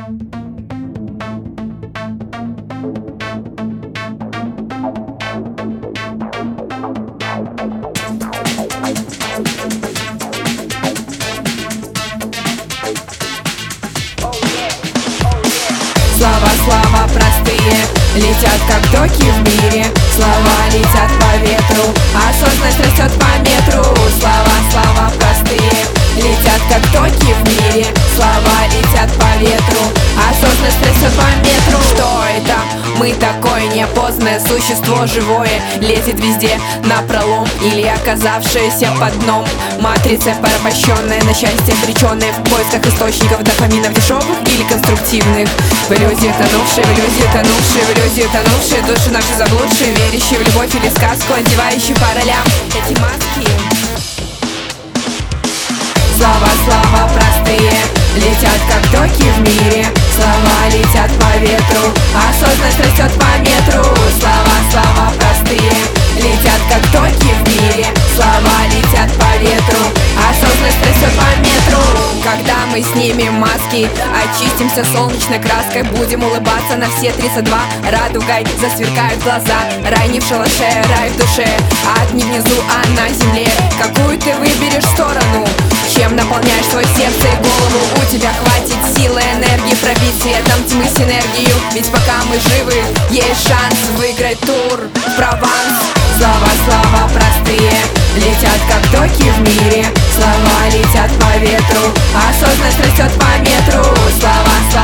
Слова простые летят как токи в мире. Слова летят по ветру, осознанность растет по метру. Слова простые летят как токи в мире. Слова летят по ветру, осознанность растет по метру. Что это? Мы такое неопознанное существо живое, лезет везде напролом или оказавшееся под дном. Матрица порабощенная, на счастье обреченная, в поисках источников дофаминов дешевых или конструктивных. В иллюзии тонувшие, в иллюзии тонувшие, в иллюзии тонувшие, души наши заблудшие, верящие в любовь или сказку, одевающие по ролям эти маски. Слова простые летят как токи в мире. Слова летят по ветру, осознанность растет по метру. Слова простые летят как токи в мире. Слова летят по ветру, осознанность растет по метру. Когда мы снимем маски, очистимся солнечной краской, будем улыбаться на все 32 радугой, засверкают глаза. Рай не в шалаше, рай в душе, ад не внизу, а на земле. Какую ты выберешь сторону? Чем наполняешь свое сердце и голову? У тебя хватит силы, энергии пробить светом тьмы синергию. Ведь пока мы живы, есть шанс выиграть тур в Прованс. Слова простые летят как токи в мире. Слова летят по ветру, осознанность растет по метру. Слова